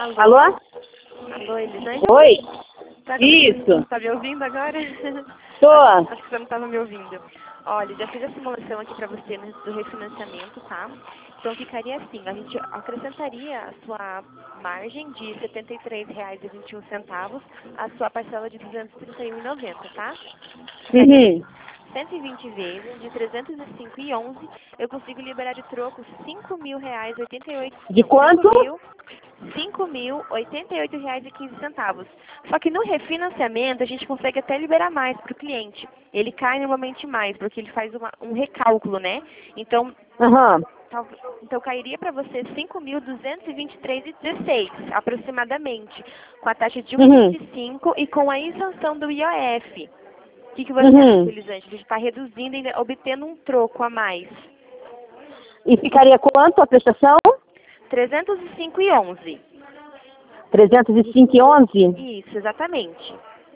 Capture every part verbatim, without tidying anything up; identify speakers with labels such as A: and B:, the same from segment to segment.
A: Alô?
B: Alô?
A: Alô, Elisângela?
B: Oi?
A: Tá,
B: Isso.
A: Tá me ouvindo agora?
B: Tô.
A: Acho, acho que você não estava me ouvindo. Olha, já fiz a simulação aqui para você né, do refinanciamento, tá? Então ficaria assim, a gente acrescentaria a sua margem de setenta e três reais e vinte e um centavos, a sua parcela de duzentos e trinta e um reais e noventa centavos, tá? Ficaria
B: Uhum.
A: cento e vinte vezes de trezentos e cinco e onze, eu consigo liberar de troco cinco mil reais e oitenta e oito,
B: De
A: não,
B: quanto?
A: cinco mil cinco mil oitenta e oito reais e quinze centavos. Só que no refinanciamento a gente consegue até liberar mais para o cliente. Ele cai normalmente mais, porque ele faz uma, um recálculo, né? Então,
B: Aham.
A: tal- então cairia para você cinco mil duzentos e vinte e três reais e dezesseis centavos, aproximadamente, com a taxa de
B: Uhum.
A: um vírgula vinte e cinco e com a isenção do I O F. O que, que você acha,
B: Uhum.
A: Elisângela? A gente está reduzindo e obtendo um troco a mais.
B: E ficaria quanto a prestação?
A: trezentos e cinco e onze.
B: trezentos e cinco e onze?
A: Isso, exatamente.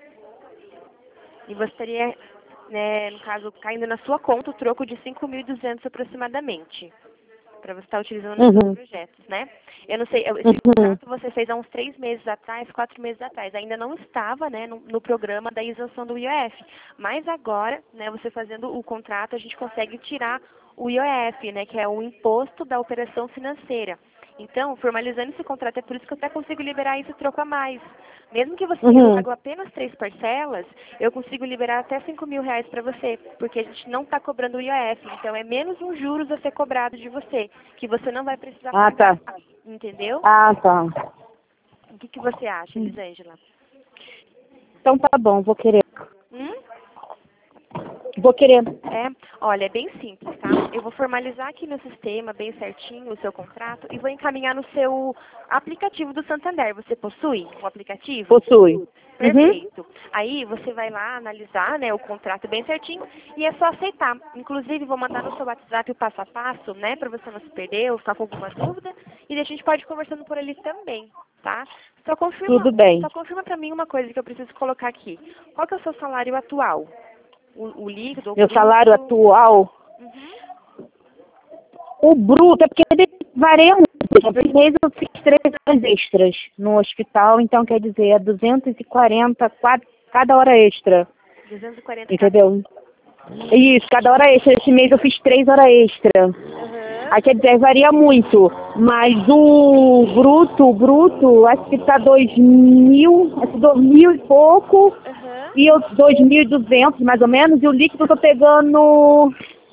A: E você teria, né, no caso, caindo na sua conta o troco de cinco mil e duzentos aproximadamente, para você estar utilizando nos seus
B: Uhum.
A: projetos, né? Eu não sei, eu- esse
B: Uhum.
A: contrato você fez há uns três meses atrás, quatro meses atrás, ainda não estava, né, no, no programa da isenção do I O F, mas agora, né, você fazendo o contrato, a gente consegue tirar o I O F, né, que é o imposto da operação financeira. Então, formalizando esse contrato, é por isso que eu até consigo liberar esse troco a mais. Mesmo que você tenha
B: Uhum.
A: pago apenas três parcelas, eu consigo liberar até cinco mil reais para você, porque a gente não está cobrando o I O F. Então, é menos um juros a ser cobrado de você, que você não vai precisar
B: Ah,
A: pagar.
B: tá.
A: Entendeu?
B: Ah, tá.
A: O que, que você acha, Elisângela?
B: Então tá bom, vou querer.
A: Hum?
B: Vou querer.
A: É, olha, é bem simples, tá? Eu vou formalizar aqui no sistema, bem certinho, o seu contrato e vou encaminhar no seu aplicativo do Santander. Você possui um aplicativo?
B: Possui. Uhum.
A: Perfeito. Aí você vai lá analisar, né, o contrato bem certinho e é só aceitar. Inclusive, vou mandar no seu WhatsApp o passo a passo, né, para você não se perder ou ficar com alguma dúvida. E a gente pode ir conversando por ali também, tá? Só confirma,
B: Tudo bem.
A: só confirma para mim uma coisa que eu preciso colocar aqui. Qual que é o seu salário atual? O, o líquido, o
B: Meu salário
A: bruto?
B: atual,
A: Uhum.
B: o bruto, é porque ele varia muito. Por mês eu fiz três horas extras no hospital, então quer dizer, é duzentos e quarenta quatro, cada hora extra.
A: duzentos e quarenta cada.
B: Entendeu? Isso, cada hora extra. Esse mês eu fiz três horas extra.
A: Aham.
B: Aí quer dizer, varia muito. Mas o bruto, o bruto, acho que tá dois mil, acho que dois mil e pouco.
A: Aham.
B: E eu dois mil e duzentos mais ou menos. E o líquido eu tô pegando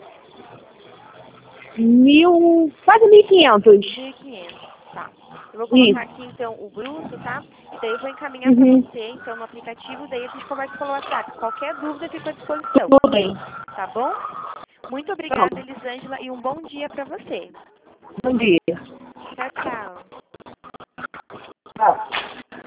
B: mil, quase mil e quinhentos.
A: mil e quinhentos, tá. Eu vou colocar
B: Isso.
A: aqui então o bruto, tá? E daí eu vou encaminhar para
B: Uhum.
A: você então no aplicativo, daí a gente conversa pelo WhatsApp. Qualquer dúvida fica à disposição,
B: Tudo bem.
A: tá bom? Muito
B: Então,
A: obrigada, Elisângela, e um bom dia para você.
B: bom dia.
A: Tchau, tchau.
B: Tchau.